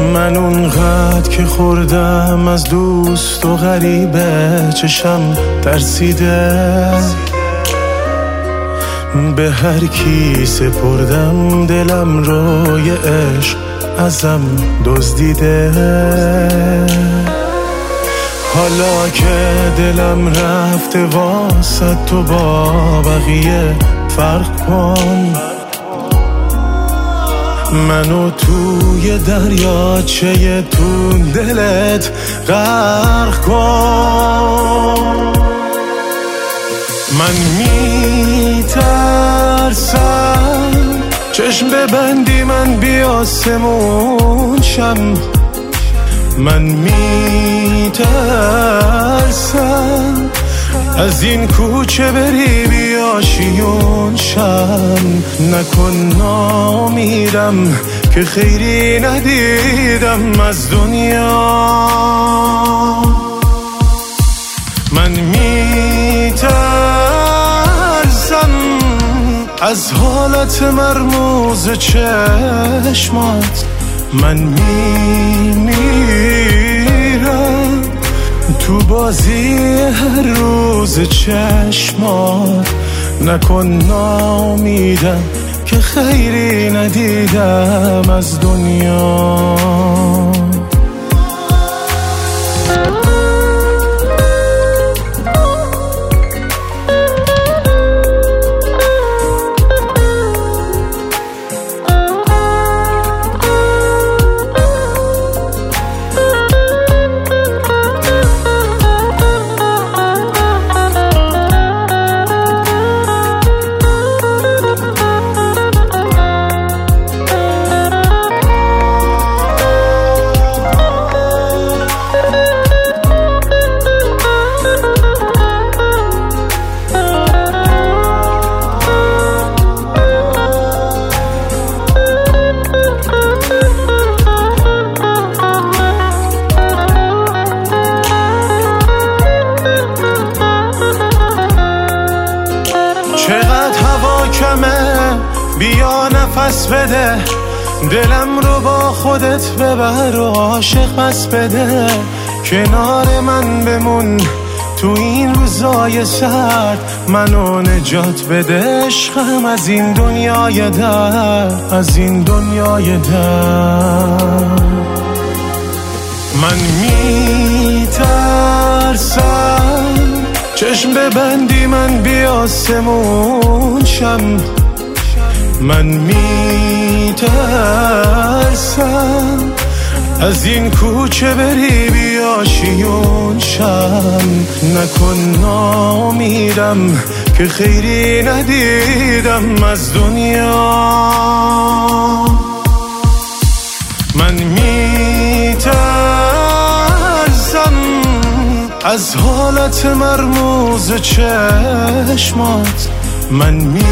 من اونقدر که خوردم از دوست و غریبه، چشم ترسیده به هر کی سپردم، دلم رو یه عشق ازم دزدیده. حالا که دلم رفته واسه تو، با بقیه فرق کن، منو توی دریاچه تو دلت غرق کن. من میترسم چشم ببندی من بی آسمون شم، من میترسم از این کوچه بری بیاشیون شم. نکن نامیرم که خیری ندیدم از دنیا. من میترسم از حالت مرموز چشمات، من میمیرم تو بازی هر روز چشمات. نکن نامیدم که خیری ندیدم از دنیا. چقدر هوا کمه، بیا نفس بده، دلم رو با خودت ببر و عاشق بس بده. کنار من بمون تو این روزای سرد، منو نجات بده عشقم از این دنیای درد، از این دنیای درد. من میترسم چشم ببندی من بی آسمون شم، من میترسم از این کوچه بری بیاشیون شم. نکن نامیرم که خیری ندیدم از دنیا. من میترسم از حالت مرموز چشمات، من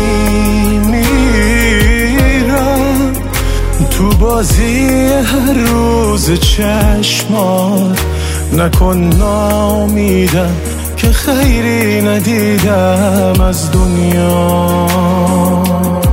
میمیرم تو بازی هر روز چشمات. نکن نامیدم که خیری ندیدم از دنیا.